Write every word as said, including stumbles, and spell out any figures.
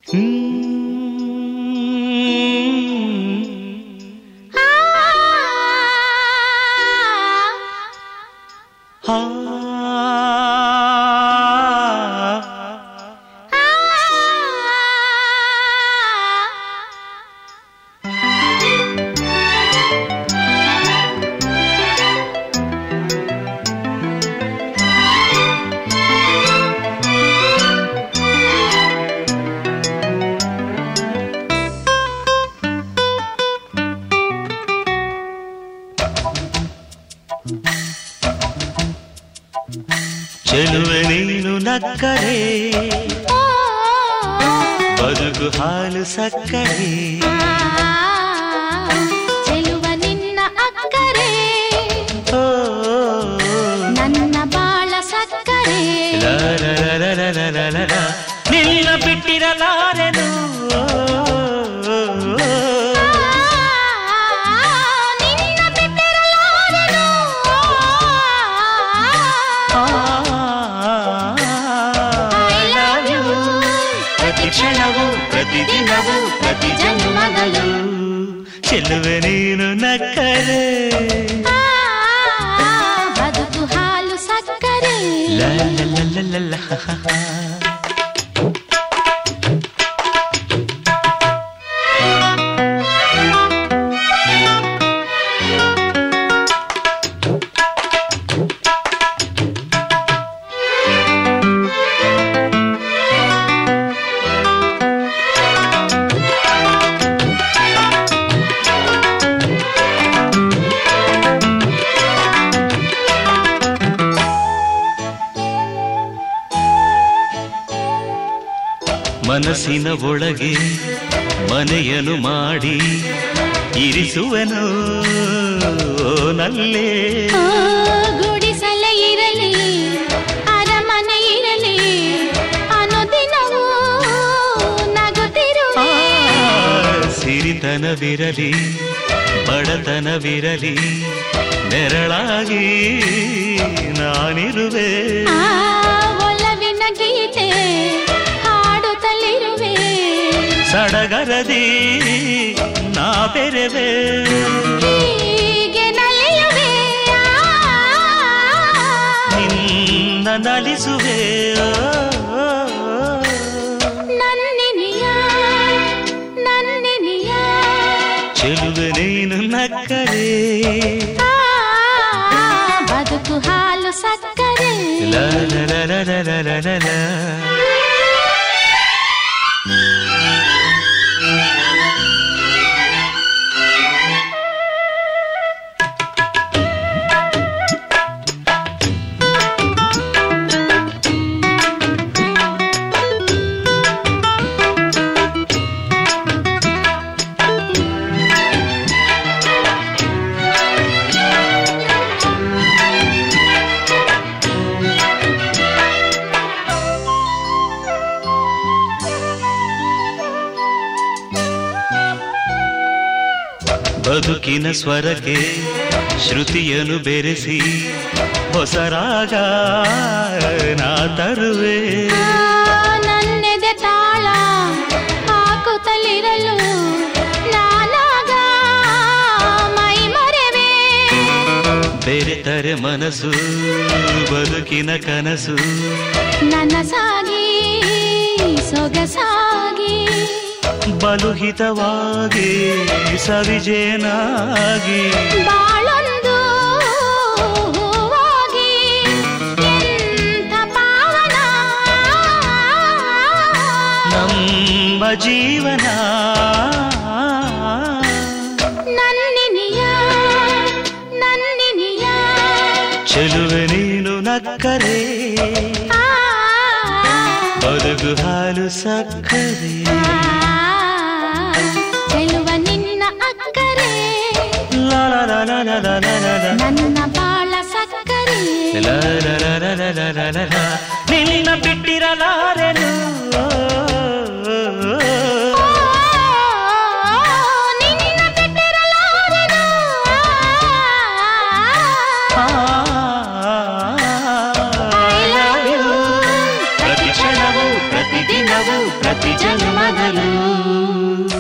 ಚೆಲುವೆ ನೀನು ನಕ್ಕರೆ ಬದುಕು ಹಾಲು ಸಕ್ಕರೆ ಚೆಲುವ ನಿನ್ನ ಅಕ್ಕರೆ ನನ್ನ ಬಾಳ ಸಕ್ಕರೆ ನಿನ್ನ ಬಿಟ್ಟಿರಲಾರೆನು ಕ್ಷಣವು ಪ್ರತಿದಿನವೂ ಪ್ರತಿ ಜನ್ಮದಲ್ಲೂ ಚೆಲುವೆ ನೀನು ನಕ್ಕರೆ ಬದುಕು ಹಾಲು ಸಕ್ಕರೆ ಲ ಲ ಲ ಲ ಲ ಮನಸ್ಸಿನ ಒಳಗೆ ಮನೆಯನ್ನು ಮಾಡಿ ಇರಿಸುವನು ನಲ್ಲೇ ಗುಡಿಸಲೇ ಇರಲಿ ಅರಮನೆ ಇರಲಿ ಅನುದಿನವೂ ನಗುತ್ತಿರುವೆ ಸಿರಿತನವಿರಲಿ ಬಡತನವಿರಲಿ ನೆರಳಾಗಿ ನಾನಿರುವೆ ಒಲವಿನ ಗೀತೆ ಸಡಗರದಿ ನಾ ಬೆರೆವೆ ಹೀಗೆ ನಲಿಯುವೆ ನಿನ್ನ ನಲಿಸುವೆ ನನ್ನಿನಿಯ ನನ್ನಿನಿಯ ಚೆಲುವೆ ನೀನು ನಕ್ಕರೆ ಬದುಕು ಹಾಲು ಸಕ್ಕರೆ ಲ ಲ ಲ ಲ ಲ ಲ ಲ ಬದುಕಿನ ಸ್ವರಕ್ಕೆ ಶ್ರುತಿಯನ್ನು ಬೆರೆಸಿ ಹೊಸ ರಾಗ ನಾ ತರುವೆ ನನ್ನೆದೆ ತಾಳ ಹಾಕುತ್ತಲಿರಲು ನಾನಾಗ ಮೈ ಮರೆವೆ ಬೆರೆತರೆ ಮನಸ್ಸು ಬದುಕಿನ ಕನಸು ನನಸಾಗಿ ಸೊಗಸಾಗಿ ಬಲುಹಿತವಾಗಿ ಸವಿಜೇನಾಗಿ ಬಾಳೊಂದು ಹೂವಾಗಿ ಎಂಥ ಪಾವನ ನಮ್ಮ ಜೀವನ ನನ್ನಿನಿಯ ನನ್ನಿನಿಯ ಚೆಲುವೆ ನೀನು ನಕ್ಕರೆ ಬದುಕು ಹಾಲು ಸಕ್ಕರೆ ಚೆಲುವ ನಿನ್ನ ಅಕ್ಕರೆ ಲ ಲ ಲ ಲ ಲ ಲ ಲ ಲ ನನ್ನ ಬಾಳ ಸಕ್ಕರೆ ಲ ಲ ಲ ಲ ಲ ಲ ಲ ಲ ಲ ನಿನ್ನ ಬಿಟ್ಟಿರಲಾರೆನು ನಿನ್ನ ಬಿಟ್ಟಿರಲಾರೆನು ಪ್ರತಿ ಕ್ಷಣವೂ ಪ್ರತಿದಿನವೂ ಪ್ರತಿ ಜನ್ಮದಲ್ಲೂ